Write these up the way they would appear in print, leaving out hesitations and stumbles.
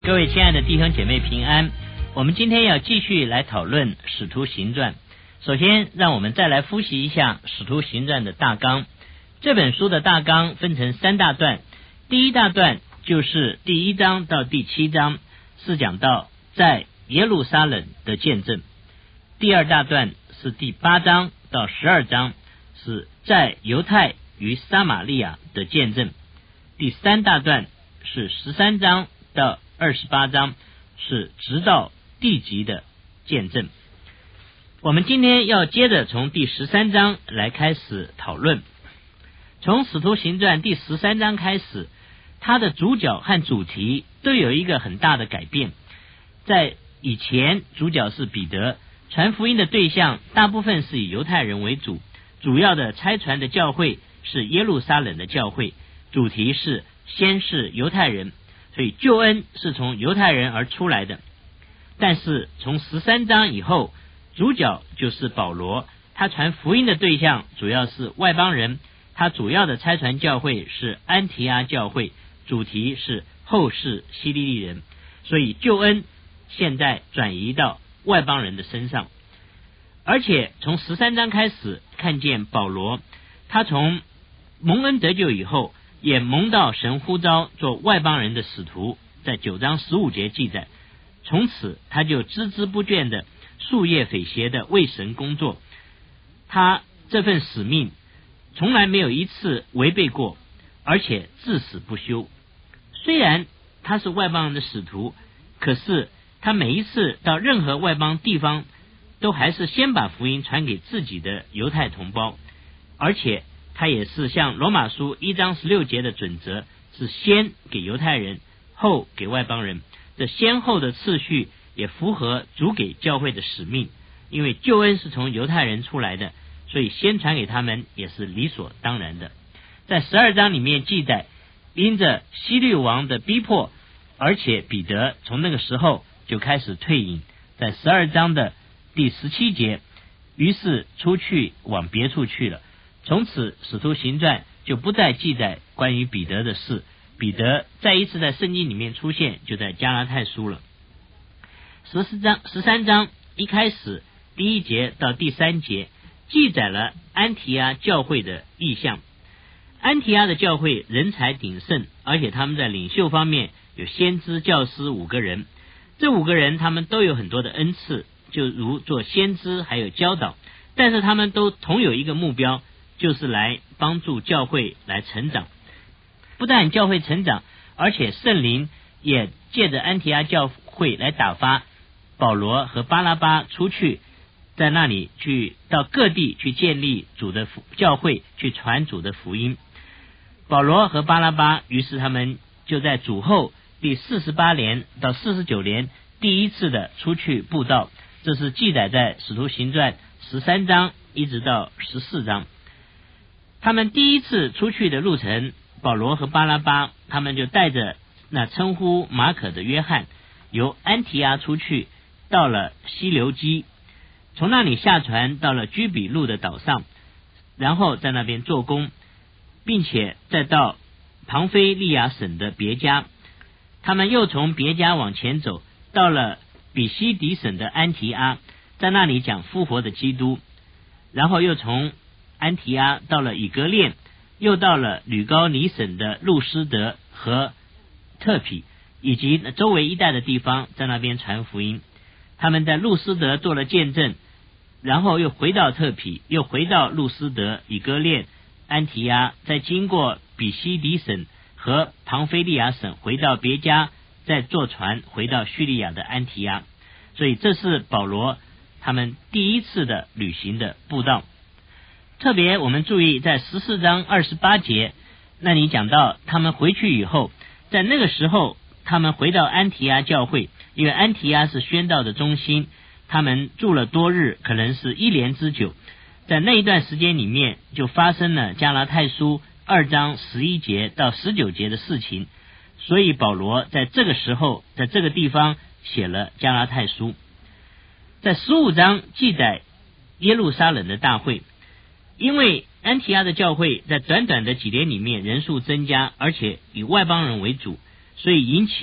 各位亲爱的弟兄姐妹平安，我们今天要继续来讨论使徒行传。首先让我们再来复习一下使徒行传的大纲。这本书的大纲分成3大段，第一大段就是第1章到第7章，是讲到在耶路撒冷的见证。第2大段是第8章到12章，是在犹太与撒玛利亚的见证。第3大段是13章到28章，是直到地极的见证。我们今天要接着从第13章来开始讨论。从使徒行传第13章开始，它的主角和主题都有一个很大的改变。在以前，主角是彼得，传福音的对象大部分是以犹太人为主，主要的差传的教会是耶路撒冷的教会，主题是先是犹太人，所以救恩是从犹太人而出来的。但是从13章以后，主角就是保罗，他传福音的对象主要是外邦人，他主要的差传教会是安提阿教会，主题是后世希利尼人，所以救恩现在转移到外邦人的身上。而且从13章开始看见保罗，他从蒙恩得救以后，也蒙到神呼召做外邦人的使徒，在9章15节记载，从此他就孜孜不倦的夙夜匪懈的为神工作，他这份使命从来没有一次违背过，而且至死不休。虽然他是外邦人的使徒，可是他每一次到任何外邦地方，都还是先把福音传给自己的犹太同胞，而且他也是像罗马书1章16节的准则，是先给犹太人，后给外邦人。这先后的次序也符合主给教会的使命，因为救恩是从犹太人出来的，所以先传给他们也是理所当然的。在12章里面记载，因着希律王的逼迫，而且彼得从那个时候就开始退隐，在12章的第17节，于是出去往别处去了。从此使徒行传就不再记载关于彼得的事，彼得再一次在圣经里面出现，就在加拉太书了。13章一开始第1节到第3节记载了安提阿教会的意象。安提阿的教会人才鼎盛，而且他们在领袖方面有先知教师5个人，这5个人他们都有很多的恩赐，就如做先知还有教导，但是他们都同有一个目标，就是来帮助教会来成长。不但教会成长，而且圣灵也借着安提阿教会来打发保罗和巴拉巴出去，在那里去到各地去建立主的教会，去传主的福音。保罗和巴拉巴于是他们就在主后第48年到49年第一次的出去布道，这是记载在使徒行传13章一直到14章。他们第一次出去的路程，保罗和巴拉巴他们就带着那称呼马可的约翰，由安提阿出去，到了西流基，从那里下船到了居比路的岛上，然后在那边做工，并且再到庞菲利亚省的别家。他们又从别家往前走，到了比西底省的安提阿，在那里讲复活的基督，然后又从安提阿到了以格列，又到了吕高尼省的路斯德和特匹，以及周围一带的地方，在那边传福音。他们在路斯德做了见证，然后又回到特匹，又回到路斯德、以格列、安提阿，再经过比西底省和庞菲利亚省，回到别家，再坐船回到叙利亚的安提阿。所以这是保罗他们第一次的旅行的布道。特别我们注意在14章28节，那里讲到他们回去以后，在那个时候他们回到安提阿教会，因为安提阿是宣道的中心，他们住了多日，可能是1年之久。在那一段时间里面，就发生了加拉太书2章11节到19节的事情，所以保罗在这个时候在这个地方写了加拉太书。在15章记载耶路撒冷的大会，因为安提阿的教会在短短的几年里面人数增加，而且以外邦人为主，所以引起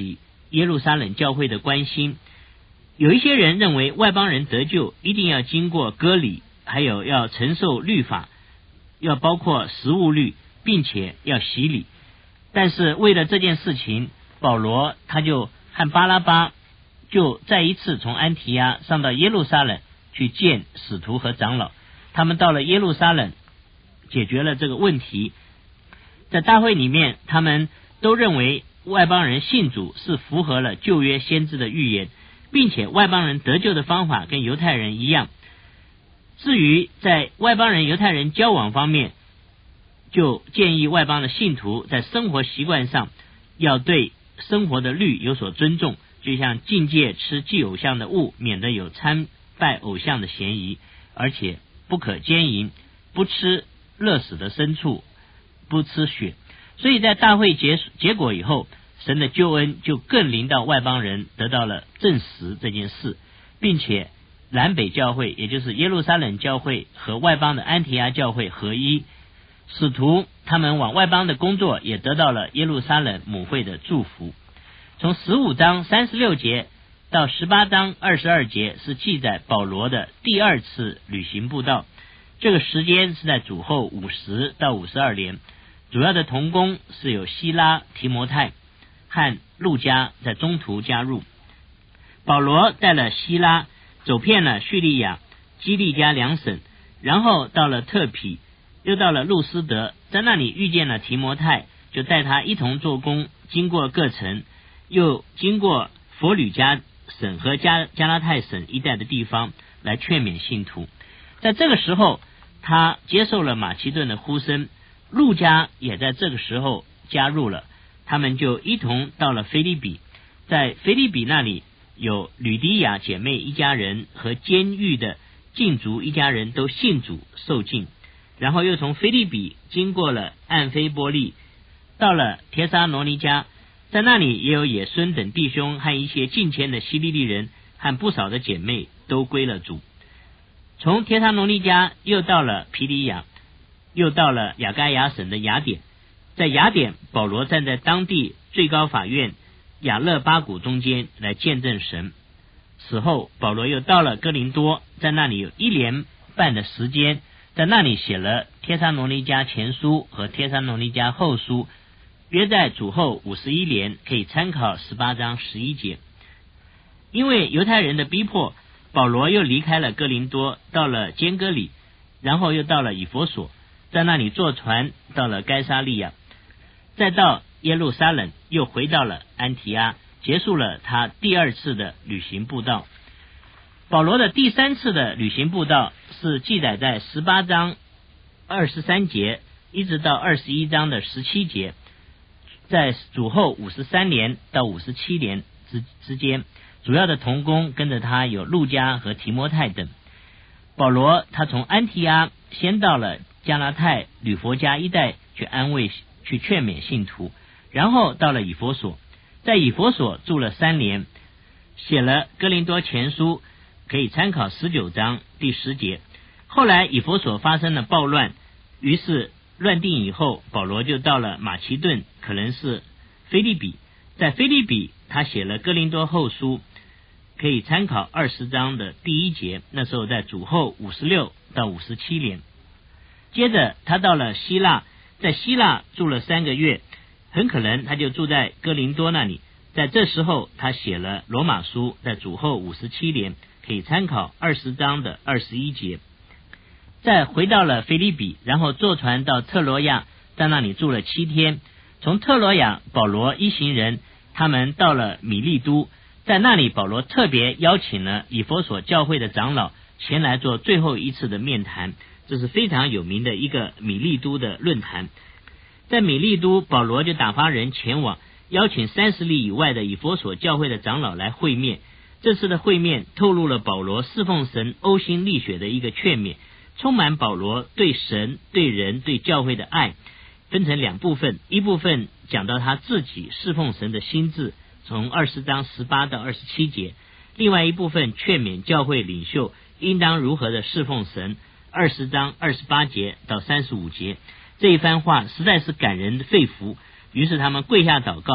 耶路撒冷教会的关心。有一些人认为外邦人得救一定要经过割礼，还有要承受律法，要包括食物律，并且要洗礼。但是为了这件事情，保罗他就和巴拉巴就再一次从安提阿上到耶路撒冷去见使徒和长老。他们到了耶路撒冷解决了这个问题。在大会里面，他们都认为外邦人信主是符合了旧约先知的预言，并且外邦人得救的方法跟犹太人一样。至于在外邦人犹太人交往方面，就建议外邦的信徒在生活习惯上要对生活的律有所尊重，就像禁戒吃祭偶像的物，免得有参拜偶像的嫌疑，而且不可奸淫，不吃热死的牲畜，不吃血。所以在大会结果以后，神的救恩就更临到外邦人，得到了证实这件事，并且南北教会，也就是耶路撒冷教会和外邦的安提阿教会合一。使徒他们往外邦的工作也得到了耶路撒冷母会的祝福。从15章36节到18章22节是记载保罗的第二次旅行布道，这个时间是在主后50到52年。主要的同工是有希拉、提摩太和路加在中途加入。保罗带了希拉走遍了叙利亚、基利家两省，然后到了特毗，又到了路斯德，在那里遇见了提摩太，就带他一同做工，经过各城，又经过佛吕加省和加拉太省一带的地方来劝勉信徒。在这个时候，他接受了马其顿的呼声，路加也在这个时候加入了，他们就一同到了腓立比。在腓立比那里有吕迪亚姐妹一家人和监狱的禁足一家人都信主受浸，然后又从腓立比经过了暗非波利，到了帖撒罗尼迦，在那里也有野孙等弟兄和一些近前的希利利人和不少的姐妹都归了主。从帖撒罗尼迦又到了皮里亚，又到了亚该亚省的雅典。在雅典，保罗站在当地最高法院亚勒巴谷中间来见证神。此后保罗又到了哥林多，在那里有1年半的时间，在那里写了帖撒罗尼迦前书和帖撒罗尼迦后书，约在主后51年，可以参考18章11节。因为犹太人的逼迫，保罗又离开了哥林多，到了坚哥里，然后又到了以弗所，在那里坐船到了该撒利亚，再到耶路撒冷，又回到了安提阿，结束了他第二次的旅行布道。保罗的第三次的旅行布道是记载在18章23节一直到21章的17节，在主后53年到57年之间，主要的同工跟着他有路加和提摩太等。保罗他从安提阿先到了加拉太、吕佛家一带去安慰、去劝勉信徒，然后到了以弗所，在以弗所住了3年，写了哥林多前书，可以参考19章第10节。后来以弗所发生了暴乱，于是乱定以后，保罗就到了马其顿，可能是腓立比。在腓立比他写了哥林多后书，可以参考20章的第1节，那时候在主后56到57年。接着他到了希腊，在希腊住了3个月，很可能他就住在哥林多那里。在这时候他写了罗马书，在主后57年，可以参考20章的21节。再回到了腓立比，然后坐船到特罗亚，在那里住了7天。从特罗亚，保罗一行人他们到了米利都，在那里保罗特别邀请了以弗所教会的长老前来做最后一次的面谈，这是非常有名的一个米利都的论坛。在米利都，保罗就打发人前往，邀请30里以外的以弗所教会的长老来会面。这次的会面透露了保罗侍奉神呕心沥血的一个劝勉，充满保罗对神、对人、对教会的爱，分成2部分，一部分讲到他自己侍奉神的心志，从20章18到27节，另外一部分劝勉教会领袖应当如何的侍奉神，20章28节到35节。这一番话实在是感人肺腑，于是他们跪下祷告，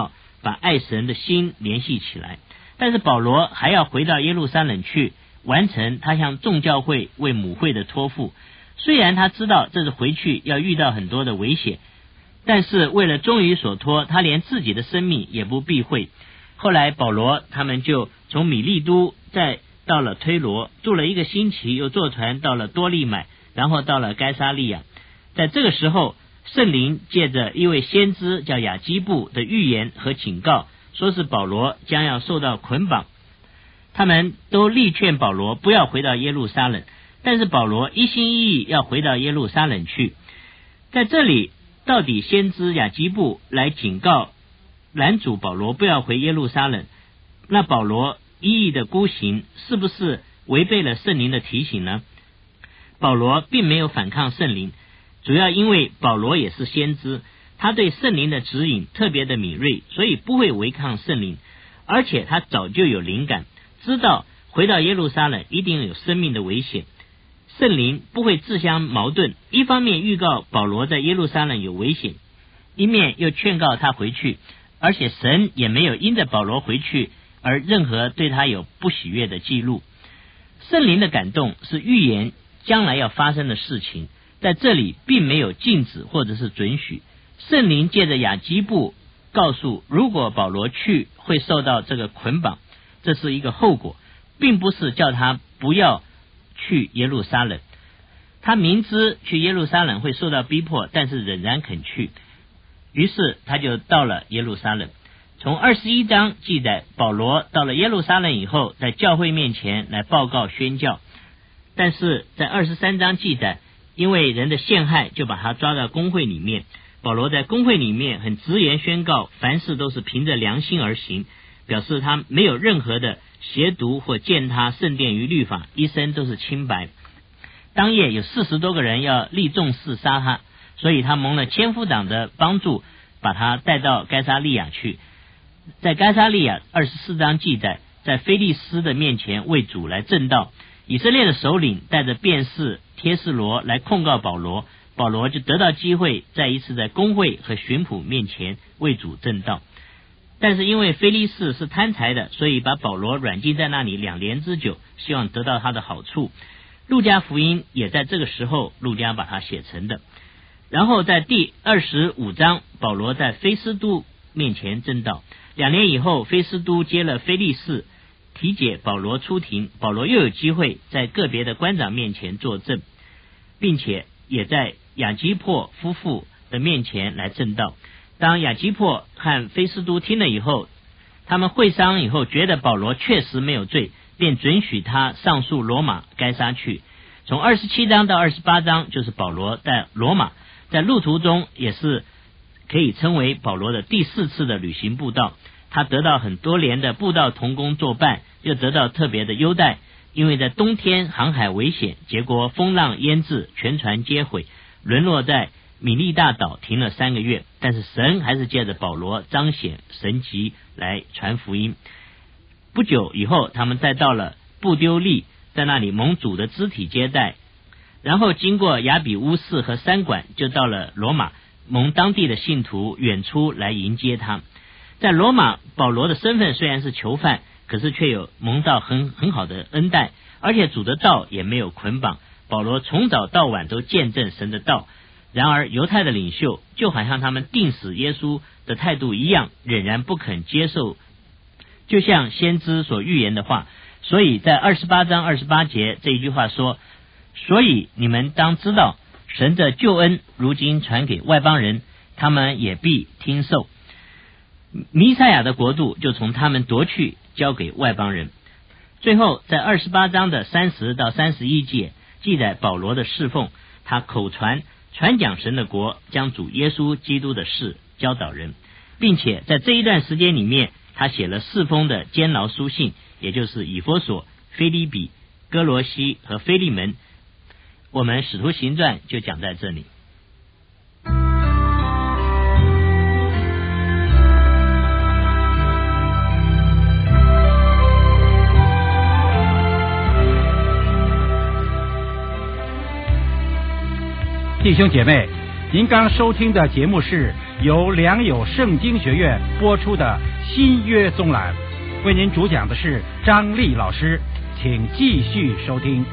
把爱神的心联系起来。但是保罗还要回到耶路撒冷去完成他向众教会为母会的托付。虽然他知道这是回去要遇到很多的危险，但是为了忠于所托，他连自己的生命也不避讳。后来保罗他们就从米利都再到了推罗，住了1个星期，又坐船到了多利买，然后到了该撒利亚。在这个时候，圣灵借着一位先知叫亚基布的预言和警告，说是保罗将要受到捆绑。他们都力劝保罗不要回到耶路撒冷，但是保罗一心一意要回到耶路撒冷去。在这里，到底先知亚基布来警告拦阻保罗不要回耶路撒冷，那保罗一意的孤行，是不是违背了圣灵的提醒呢？保罗并没有反抗圣灵，主要因为保罗也是先知，他对圣灵的指引特别的敏锐，所以不会违抗圣灵。而且他早就有灵感，知道回到耶路撒冷一定有生命的危险。圣灵不会自相矛盾，一方面预告保罗在耶路撒冷有危险，一面又劝告他回去。而且神也没有因着保罗回去而任何对他有不喜悦的记录。圣灵的感动是预言将来要发生的事情，在这里并没有禁止或者是准许。圣灵借着亚基布告诉，如果保罗去会受到这个捆绑，这是一个后果，并不是叫他不要去耶路撒冷。他明知去耶路撒冷会受到逼迫，但是仍然肯去，于是他就到了耶路撒冷。从21章记载，保罗到了耶路撒冷以后，在教会面前来报告宣教。但是在23章记载，因为人的陷害，就把他抓到公会里面。保罗在公会里面很直言宣告，凡事都是凭着良心而行，表示他没有任何的亵渎或践踏圣殿与律法，一生都是清白。当夜有40多个人要立众誓杀他，所以他蒙了千夫长的帮助，把他带到该撒利亚去。在该撒利亚24章记载，在菲利斯的面前为主来证道。以色列的首领带着辩士帖士罗来控告保罗，保罗就得到机会再一次在公会和巡抚面前为主证道。但是因为菲利士是贪财的，所以把保罗软禁在那里2年之久，希望得到他的好处。路加福音也在这个时候，路加把它写成的。然后在第25章，保罗在菲斯都面前证道。2年以后，菲斯都接了菲利士，提解保罗出庭，保罗又有机会在个别的官长面前作证，并且也在亚基珀夫妇的面前来证道。当亚基珀和菲斯都听了以后，他们会商以后，觉得保罗确实没有罪，便准许他上诉罗马该撒去。从27章到28章就是保罗在罗马，在路途中也是可以称为保罗的第4次的旅行布道。他得到很多年的布道同工作伴，又得到特别的优待，因为在冬天航海危险，结果风浪淹至，全船皆毁，沦落在米利大岛停了3个月。但是神还是借着保罗彰显神迹来传福音。不久以后，他们再到了布丢利，在那里蒙主的肢体接待，然后经过亚比乌斯和三馆，就到了罗马，蒙当地的信徒远出来迎接他。在罗马，保罗的身份虽然是囚犯，可是却有蒙到很好的恩待，而且主的道也没有捆绑。保罗从早到晚都见证神的道。然而犹太的领袖就好像他们钉死耶稣的态度一样，仍然不肯接受，就像先知所预言的话。所以在28章28节这一句话说，所以你们当知道，神的救恩如今传给外邦人，他们也必听受。弥赛亚的国度就从他们夺去，交给外邦人。最后在28章的30到31节记载保罗的侍奉，他口传讲神的国，将主耶稣基督的事教导人，并且在这一段时间里面，他写了4封的监牢书信，也就是以弗所、腓立比、哥罗西和腓利门。我们使徒行传就讲在这里。 弟兄姐妹，您刚收听的节目是由良友圣经学院播出的新约综览，为您主讲的是张丽老师，请继续收听。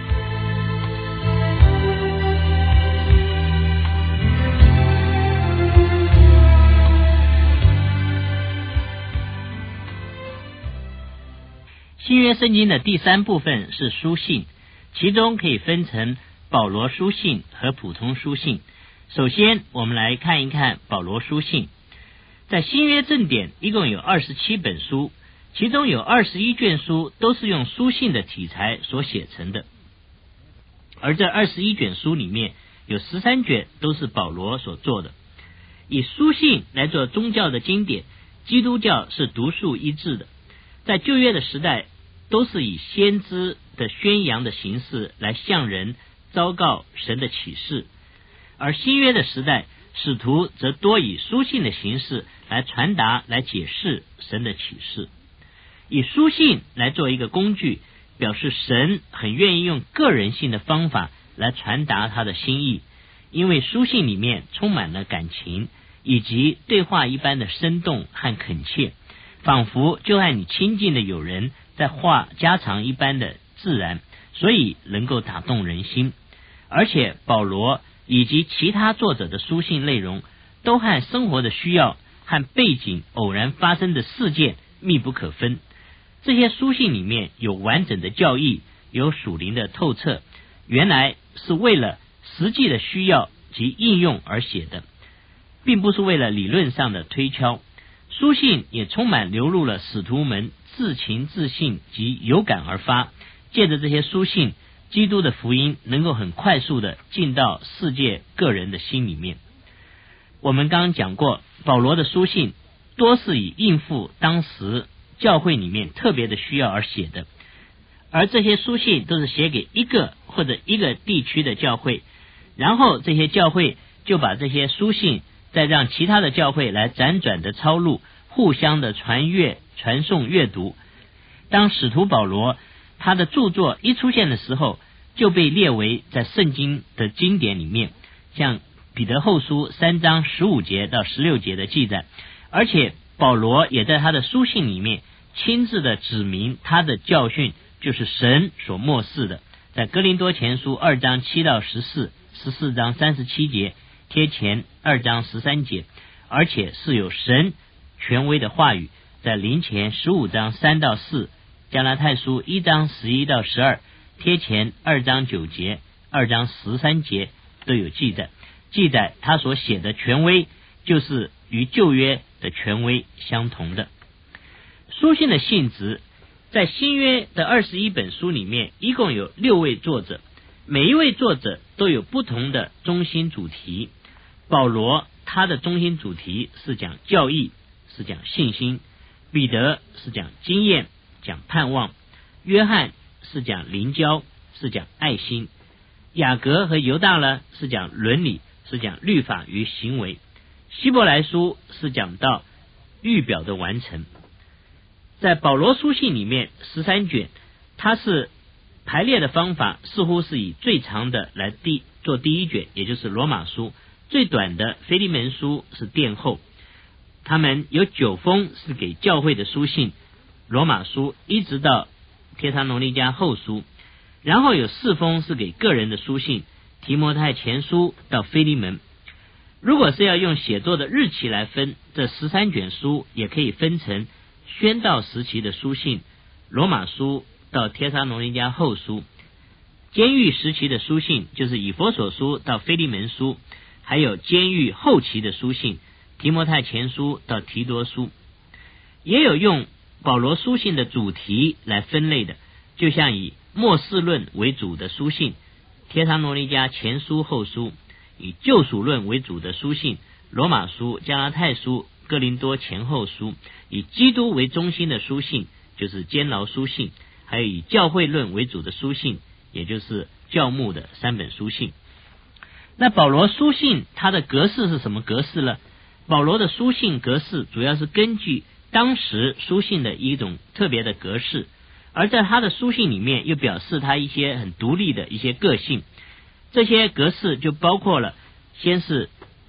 新约圣经的第3部分是书信，其中可以分成保罗书信和普通书信。首先我们来看一看保罗书信。在新约正典一共有27本书，其中有21卷书都是用书信的题材所写成的，而这21卷书里面有13卷都是保罗所做的。以书信来做宗教的经典，基督教是独树一帜的。在旧约的时代，都是以先知的宣扬的形式来向人昭告神的启示，而新约的时代，使徒则多以书信的形式来传达、来解释神的启示。以书信来做一个工具，表示神很愿意用个人性的方法来传达他的心意，因为书信里面充满了感情，以及对话一般的生动和恳切，仿佛就和你亲近的友人在话家常一般的自然，所以能够打动人心。而且保罗以及其他作者的书信内容都和生活的需要和背景偶然发生的事件密不可分。这些书信里面有完整的教义，有属灵的透彻，原来是为了实际的需要及应用而写的，并不是为了理论上的推敲。书信也充满流露了使徒们自情自信及有感而发，借着这些书信，基督的福音能够很快速的进到世界个人的心里面。我们刚刚讲过，保罗的书信多是以应付当时教会里面特别的需要而写的，而这些书信都是写给一个或者一个地区的教会，然后这些教会就把这些书信再让其他的教会来辗转的抄录，互相的传阅、传颂、阅读。当使徒保罗他的著作一出现的时候，就被列为在圣经的经典里面，像彼得后书3章15节到16节的记载。而且保罗也在他的书信里面亲自的指明他的教训就是神所默示的，在哥林多前书2章7到14、14章37节，贴前2章13节，而且是有神权威的话语，在林前15章3到4，加拉太书1章11到12，贴前2章9节、2章13节都有记载他所写的权威就是与旧约的权威相同的。书信的性质，在新约的21本书里面一共有6位作者，每一位作者都有不同的中心主题。保罗他的中心主题是讲教义，是讲信心；彼得是讲经验，讲盼望；约翰是讲灵交，是讲爱心；雅各和犹大呢是讲伦理，是讲律法与行为；希伯来书是讲到预表的完成。在保罗书信里面13卷，它是排列的方法似乎是以最长的来做第一卷，也就是罗马书，最短的腓利门书是殿后。他们有9封是给教会的书信，罗马书一直到帖撒罗尼迦后书，然后有4封是给个人的书信，提摩太前书到腓利门。如果是要用写作的日期来分，这13卷书也可以分成宣道时期的书信，罗马书到帖撒罗尼迦后书；监狱时期的书信就是以弗所书到腓利门书，还有监狱后期的书信，提摩太前书到提多书。也有用保罗书信的主题来分类的，就像以末世论为主的书信，帖撒罗尼迦前书后书；以救赎论为主的书信，罗马书、加拉太书、哥林多前后书；以基督为中心的书信就是监牢书信，还有以教会论为主的书信，也就是教牧的3本书信。那保罗书信它的格式是什么格式呢？保罗的书信格式主要是根据当时书信的一种特别的格式，而在他的书信里面又表示他一些很独立的一些个性。这些格式就包括了，先是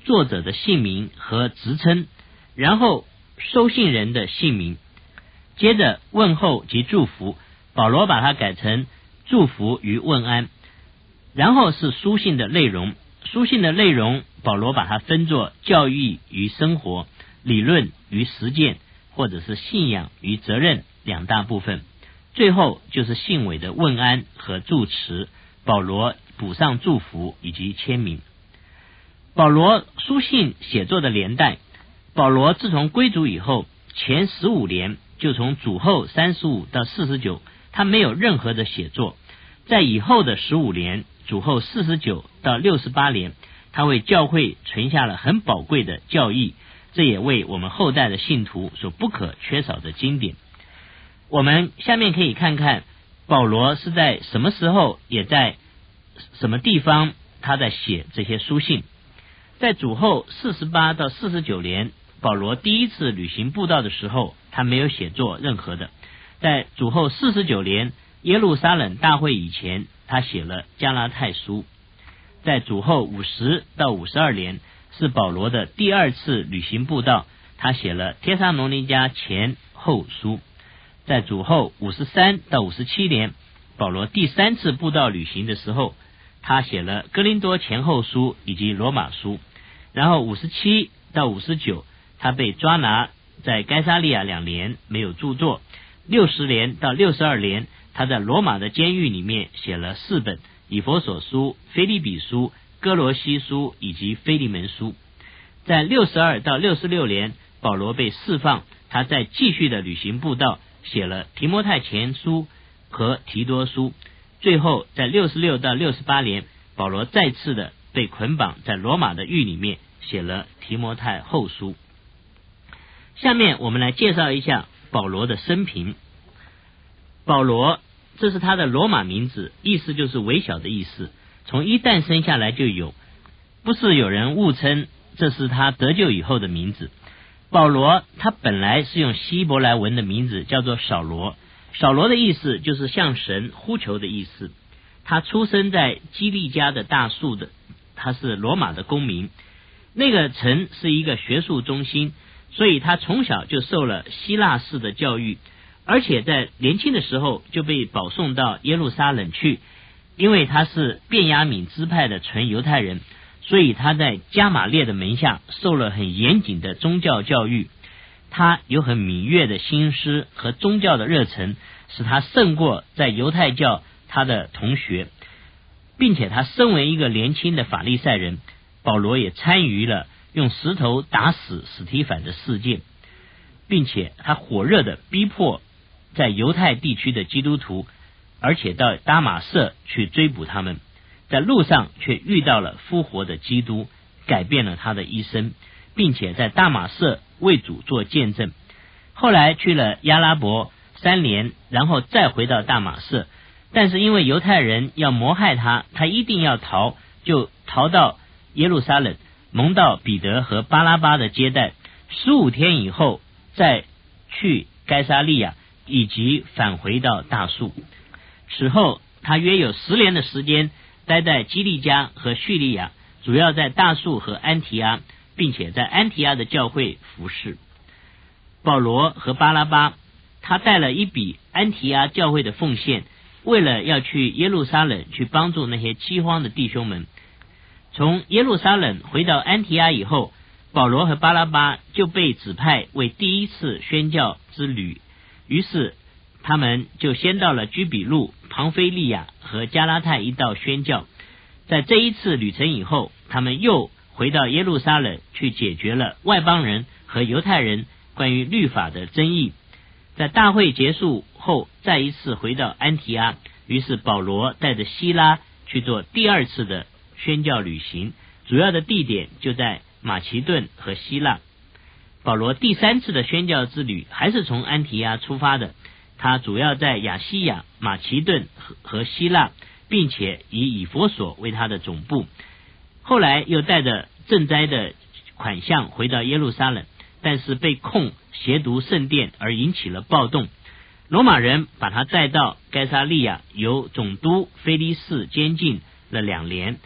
作者的姓名和职称，然后收信人的姓名，接着问候及祝福，保罗把它改成祝福与问安，然后是书信的内容。书信的内容保罗把它分作教义与生活、理论与实践，或者是信仰与责任两大部分。最后就是信尾的问安和祝词，保罗补上祝福以及签名。保罗书信写作的年代，保罗自从归主以后前15年，就从主后35到49，他没有任何的写作。在以后的15年，主后49到68年，他为教会存下了很宝贵的教义，这也为我们后代的信徒所不可缺少的经典。我们下面可以看看保罗是在什么时候，也在什么地方他在写这些书信。在主后48到49年，保罗第一次旅行布道的时候，他没有写作任何的。在主后49年耶路撒冷大会以前，他写了加拉太书。在主后50到52年，是保罗的第二次旅行布道，他写了帖撒罗尼迦前后书。在主后53到57年，保罗第三次布道旅行的时候，他写了哥林多前后书以及罗马书。然后57到59，他被抓拿在该撒利亚2年，没有著作。60年到62年，他在罗马的监狱里面写了4本以弗所书、腓立比书、哥罗西书以及腓利门书。在62到66年，保罗被释放，他在继续的旅行布道，写了提摩太前书和提多书。最后在66到68年，保罗再次的被捆绑在罗马的狱里面，写了提摩太后书。下面我们来介绍一下保罗的生平。保罗，这是他的罗马名字，意思就是微小的意思，从一诞生下来就有，不是有人误称这是他得救以后的名字。保罗他本来是用希伯来文的名字，叫做扫罗。扫罗的意思就是向神呼求的意思。他出生在基利家的大树的，他是罗马的公民。那个城是一个学术中心，所以他从小就受了希腊式的教育，而且在年轻的时候就被保送到耶路撒冷去。因为他是便雅悯支派的纯犹太人，所以他在加玛列的门下受了很严谨的宗教教育。他有很敏锐的心思和宗教的热忱，使他胜过在犹太教他的同学，并且他身为一个年轻的法利赛人，保罗也参与了用石头打死史提反的事件，并且他火热的逼迫在犹太地区的基督徒，而且到大马色去追捕他们，在路上却遇到了复活的基督，改变了他的一生，并且在大马色为主做见证。后来去了亚拉伯3年，然后再回到大马色，但是因为犹太人要谋害他，他一定要逃，就逃到耶路撒冷，蒙到彼得和巴拉巴的接待。15天以后再去该撒利亚，以及返回到大树。此后他约有10年的时间待在基利家和叙利亚，主要在大树和安提阿，并且在安提阿的教会服侍。保罗和巴拉巴，他带了一笔安提阿教会的奉献，为了要去耶路撒冷去帮助那些饥荒的弟兄们。从耶路撒冷回到安提阿以后，保罗和巴拉巴就被指派为第一次宣教之旅，于是他们就先到了居比路、庞菲利亚和加拉太一道宣教。在这一次旅程以后，他们又回到耶路撒冷去解决了外邦人和犹太人关于律法的争议。在大会结束后，再一次回到安提阿，于是保罗带着希拉去做第二次的宣教旅行，主要的地点就在马其顿和希腊。保罗第3次的宣教之旅还是从安提阿出发的，他主要在亚细亚、马其顿和希腊，并且以弗所为他的总部。后来又带着赈灾的款项回到耶路撒冷，但是被控亵渎圣殿而引起了暴动。罗马人把他带到该撒利亚，由总督菲利士监禁了2年。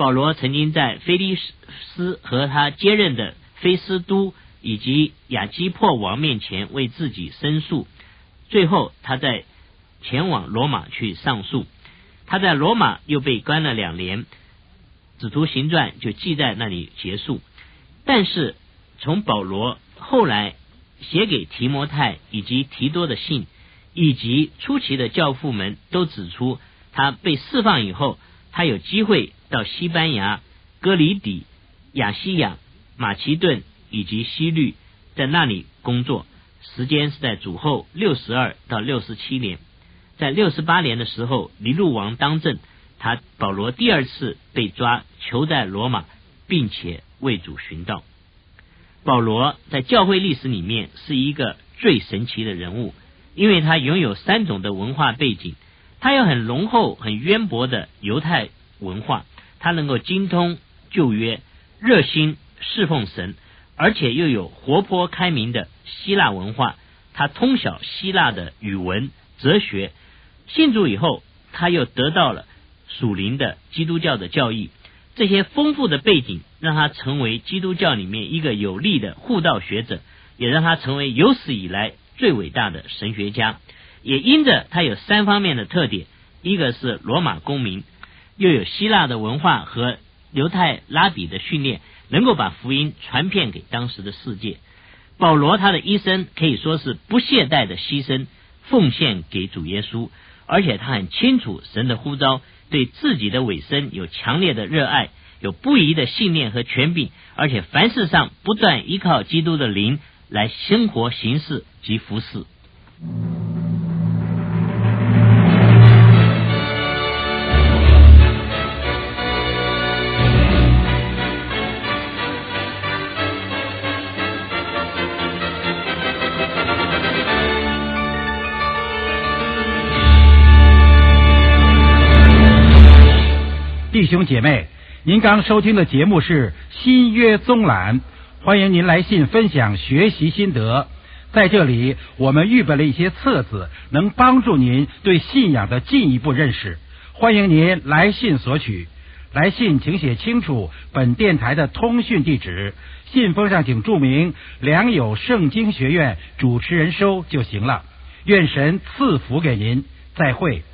保罗曾经在菲利斯和他接任的菲斯都以及亚基珀王面前为自己申诉，最后他在前往罗马去上诉。他在罗马又被关了2年，使徒行传就记在那里结束。但是从保罗后来写给提摩太以及提多的信，以及初期的教父们都指出，他被释放以后，他有机会到西班牙、哥里底、亚西亚、马其顿以及西律，在那里工作，时间是在主后62到67年。在68年的时候，尼禄王当政，保罗第2次被抓，囚在罗马，并且为主殉道。保罗在教会历史里面是一个最神奇的人物，因为他拥有3种的文化背景，他有很浓厚很渊博的犹太文化，他能够精通旧约，热心侍奉神，而且又有活泼开明的希腊文化，他通晓希腊的语文哲学。信主以后，他又得到了属灵的基督教的教义，这些丰富的背景让他成为基督教里面一个有力的护道学者，也让他成为有史以来最伟大的神学家。也因着他有3方面的特点，一个是罗马公民，又有希腊的文化和犹太拉比的训练，能够把福音传遍给当时的世界。保罗他的一生可以说是不懈怠的牺牲奉献给主耶稣，而且他很清楚神的呼召，对自己的委身有强烈的热爱，有不移的信念和权柄，而且凡事上不断依靠基督的灵来生活行事及服事。 弟兄姐妹，您刚收听的节目是新约综览，欢迎您来信分享学习心得。在这里我们预备了一些册子，能帮助您对信仰的进一步认识，欢迎您来信索取。来信请写清楚本电台的通讯地址，信封上请注明良友圣经学院主持人收就行了。愿神赐福给您，再会。